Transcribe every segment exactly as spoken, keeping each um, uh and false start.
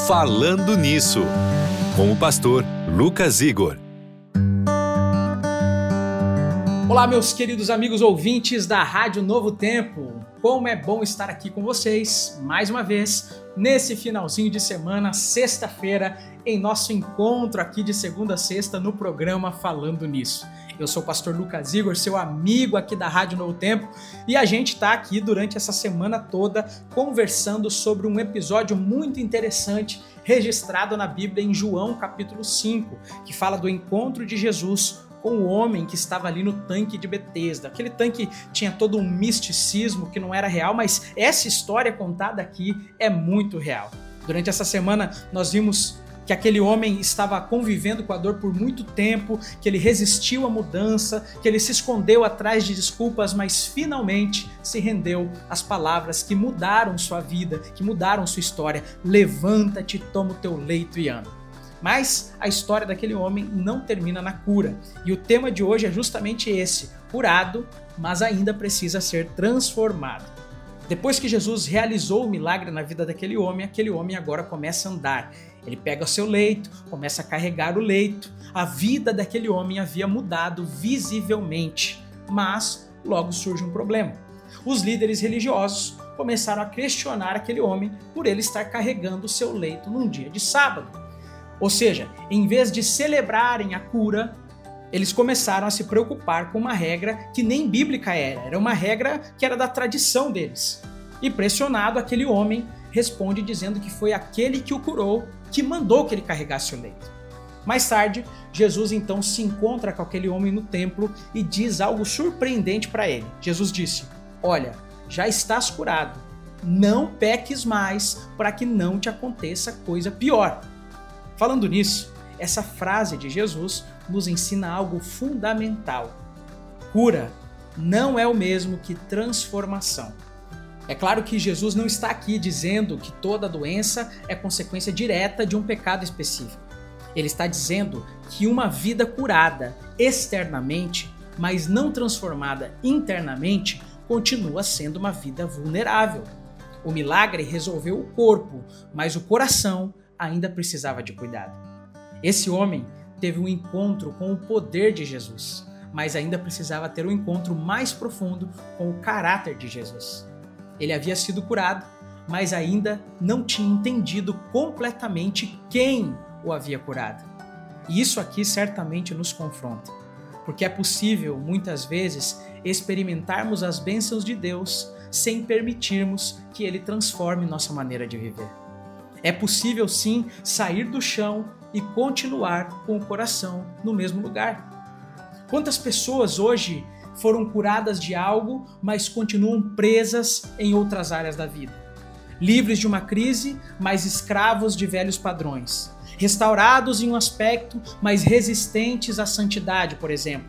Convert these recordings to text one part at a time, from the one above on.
Falando Nisso, com o pastor Lucas Igor. Olá, meus queridos amigos ouvintes da Rádio Novo Tempo. Como é bom estar aqui com vocês, mais uma vez, nesse finalzinho de semana, sexta-feira, em nosso encontro aqui de segunda a sexta no programa Falando Nisso. Eu sou o pastor Lucas Igor, seu amigo aqui da Rádio Novo Tempo, e a gente está aqui durante essa semana toda conversando sobre um episódio muito interessante registrado na Bíblia em João capítulo cinco, que fala do encontro de Jesus com o homem que estava ali no tanque de Betesda. Aquele tanque tinha todo um misticismo que não era real, mas essa história contada aqui é muito real. Durante essa semana nós vimos que aquele homem estava convivendo com a dor por muito tempo, que ele resistiu à mudança, que ele se escondeu atrás de desculpas, mas finalmente se rendeu às palavras que mudaram sua vida, que mudaram sua história. Levanta-te, toma o teu leito e anda. Mas a história daquele homem não termina na cura. E o tema de hoje é justamente esse: curado, mas ainda precisa ser transformado. Depois que Jesus realizou o milagre na vida daquele homem, aquele homem agora começa a andar. Ele pega o seu leito, começa a carregar o leito. A vida daquele homem havia mudado visivelmente, mas logo surge um problema. Os líderes religiosos começaram a questionar aquele homem por ele estar carregando o seu leito num dia de sábado. Ou seja, em vez de celebrarem a cura, eles começaram a se preocupar com uma regra que nem bíblica era, era uma regra que era da tradição deles. E pressionado, aquele homem responde dizendo que foi aquele que o curou que mandou que ele carregasse o leito. Mais tarde, Jesus então se encontra com aquele homem no templo e diz algo surpreendente para ele. Jesus disse: "Olha, já estás curado, não peques mais para que não te aconteça coisa pior." Falando nisso, essa frase de Jesus nos ensina algo fundamental. Cura não é o mesmo que transformação. É claro que Jesus não está aqui dizendo que toda doença é consequência direta de um pecado específico. Ele está dizendo que uma vida curada externamente, mas não transformada internamente, continua sendo uma vida vulnerável. O milagre resolveu o corpo, mas o coração ainda precisava de cuidado. Esse homem teve um encontro com o poder de Jesus, mas ainda precisava ter um encontro mais profundo com o caráter de Jesus. Ele havia sido curado, mas ainda não tinha entendido completamente quem o havia curado. E isso aqui certamente nos confronta, porque é possível, muitas vezes, experimentarmos as bênçãos de Deus sem permitirmos que Ele transforme nossa maneira de viver. É possível, sim, sair do chão e continuar com o coração no mesmo lugar. Quantas pessoas hoje foram curadas de algo, mas continuam presas em outras áreas da vida? Livres de uma crise, mas escravos de velhos padrões. Restaurados em um aspecto, mas resistentes à santidade, por exemplo.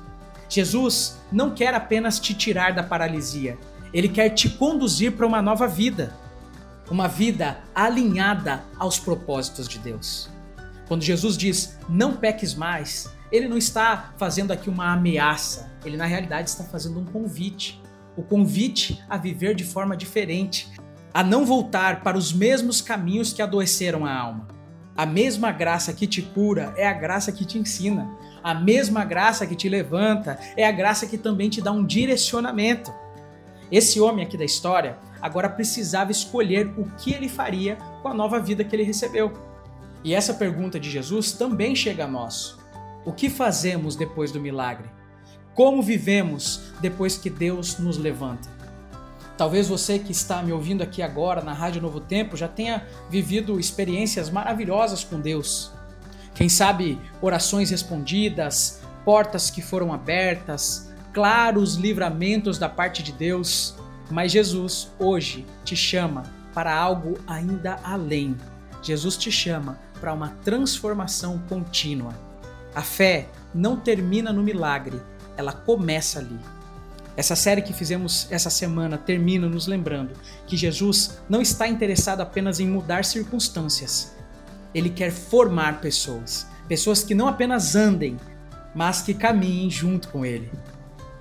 Jesus não quer apenas te tirar da paralisia, Ele quer te conduzir para uma nova vida. Uma vida alinhada aos propósitos de Deus. Quando Jesus diz, não peques mais, Ele não está fazendo aqui uma ameaça, Ele na realidade está fazendo um convite. O convite a viver de forma diferente, a não voltar para os mesmos caminhos que adoeceram a alma. A mesma graça que te cura é a graça que te ensina. A mesma graça que te levanta é a graça que também te dá um direcionamento. Esse homem aqui da história agora precisava escolher o que ele faria com a nova vida que ele recebeu. E essa pergunta de Jesus também chega a nós. O que fazemos depois do milagre? Como vivemos depois que Deus nos levanta? Talvez você que está me ouvindo aqui agora na Rádio Novo Tempo já tenha vivido experiências maravilhosas com Deus. Quem sabe orações respondidas, portas que foram abertas, claros livramentos da parte de Deus. Mas Jesus hoje te chama para algo ainda além. Jesus te chama para uma transformação contínua. A fé não termina no milagre, ela começa ali. Essa série que fizemos essa semana termina nos lembrando que Jesus não está interessado apenas em mudar circunstâncias. Ele quer formar pessoas, pessoas que não apenas andem, mas que caminhem junto com Ele.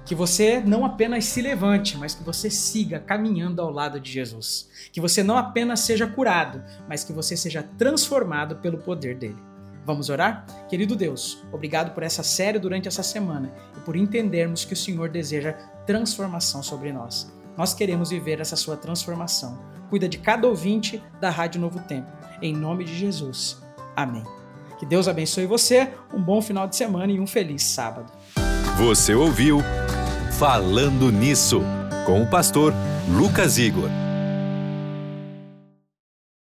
Que você não apenas se levante, mas que você siga caminhando ao lado de Jesus. Que você não apenas seja curado, mas que você seja transformado pelo poder dele. Vamos orar? Querido Deus, obrigado por essa série durante essa semana e por entendermos que o Senhor deseja transformação sobre nós. Nós queremos viver essa sua transformação. Cuida de cada ouvinte da Rádio Novo Tempo. Em nome de Jesus. Amém. Que Deus abençoe você, um bom final de semana e um feliz sábado. Você ouviu Falando Nisso, com o pastor Lucas Igor.